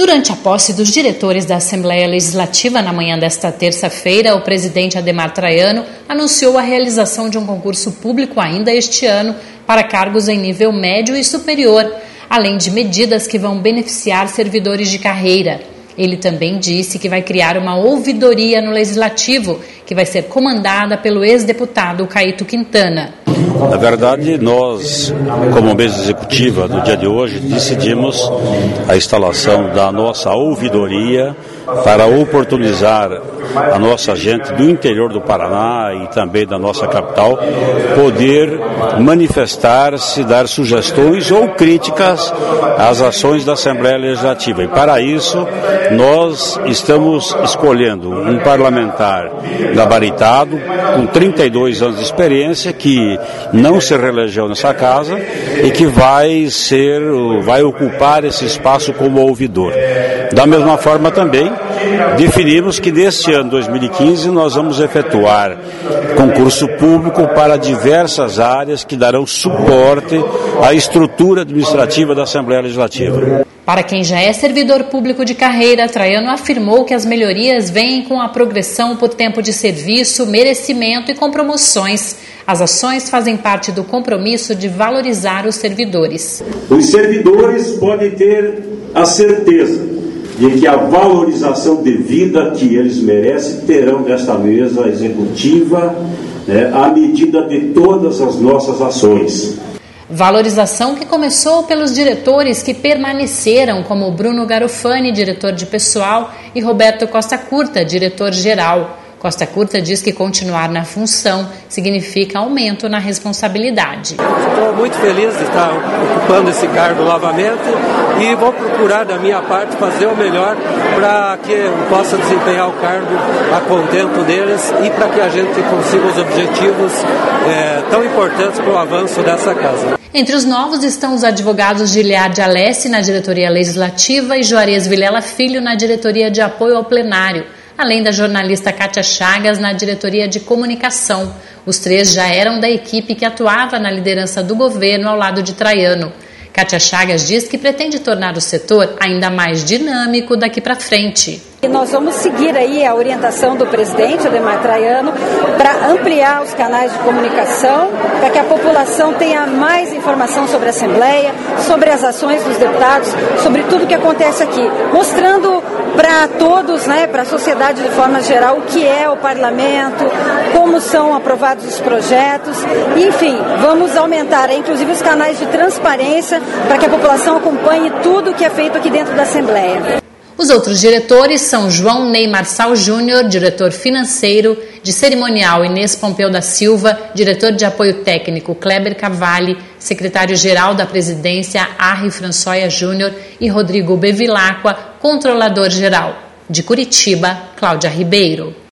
Durante a posse dos diretores da Assembleia Legislativa na manhã desta terça-feira, o presidente Adhemar Traiano anunciou a realização de um concurso público ainda este ano para cargos em nível médio e superior, além de medidas que vão beneficiar servidores de carreira. Ele também disse que vai criar uma ouvidoria no Legislativo, que vai ser comandada pelo ex-deputado Caíto Quintana. Na verdade, nós, como mesa executiva no dia de hoje, decidimos a instalação da nossa ouvidoria para oportunizar a nossa gente do interior do Paraná e também da nossa capital poder manifestar-se, dar sugestões ou críticas às ações da Assembleia Legislativa. E para isso, nós estamos escolhendo um parlamentar gabaritado, com 32 anos de experiência, que não se reelegeu nessa casa e que vai ocupar esse espaço como ouvidor. Da mesma forma também, definimos que neste ano 2015 nós vamos efetuar concurso público para diversas áreas que darão suporte à estrutura administrativa da Assembleia Legislativa. Para quem já é servidor público de carreira, Traiano afirmou que as melhorias vêm com a progressão por tempo de serviço, merecimento e com promoções. As ações fazem parte do compromisso de valorizar os servidores. Os servidores podem ter a certeza de que a valorização devida que eles merecem terão desta mesa executiva, à medida de todas as nossas ações. Valorização que começou pelos diretores que permaneceram, como Bruno Garofani, diretor de pessoal, e Roberto Costa Curta, diretor-geral. Costa Curta diz que continuar na função significa aumento na responsabilidade. Estou muito feliz de estar ocupando esse cargo novamente e vou procurar, da minha parte, fazer o melhor para que eu possa desempenhar o cargo a contento deles e para que a gente consiga os objetivos tão importantes para o avanço dessa casa. Entre os novos estão os advogados Giliard Alessi na diretoria legislativa e Juarez Vilela Filho na diretoria de apoio ao plenário, além da jornalista Kátia Chagas na diretoria de comunicação. Os três já eram da equipe que atuava na liderança do governo ao lado de Traiano. Kátia Chagas diz que pretende tornar o setor ainda mais dinâmico daqui para frente. E nós vamos seguir aí a orientação do presidente Adhemar Traiano para ampliar os canais de comunicação, para que a população tenha mais informação sobre a Assembleia, sobre as ações dos deputados, sobre tudo que acontece aqui, mostrando para todos, para a sociedade de forma geral, o que é o parlamento, como são aprovados os projetos, enfim, vamos aumentar inclusive os canais de transparência para que a população acompanhe tudo o que é feito aqui dentro da Assembleia. Os outros diretores são João Ney Marçal Júnior, diretor financeiro, de cerimonial Inês Pompeu da Silva, diretor de apoio técnico Kleber Cavalli, secretário-geral da presidência Arri Françoia Júnior e Rodrigo Bevilacqua, controlador-geral. De Curitiba, Cláudia Ribeiro.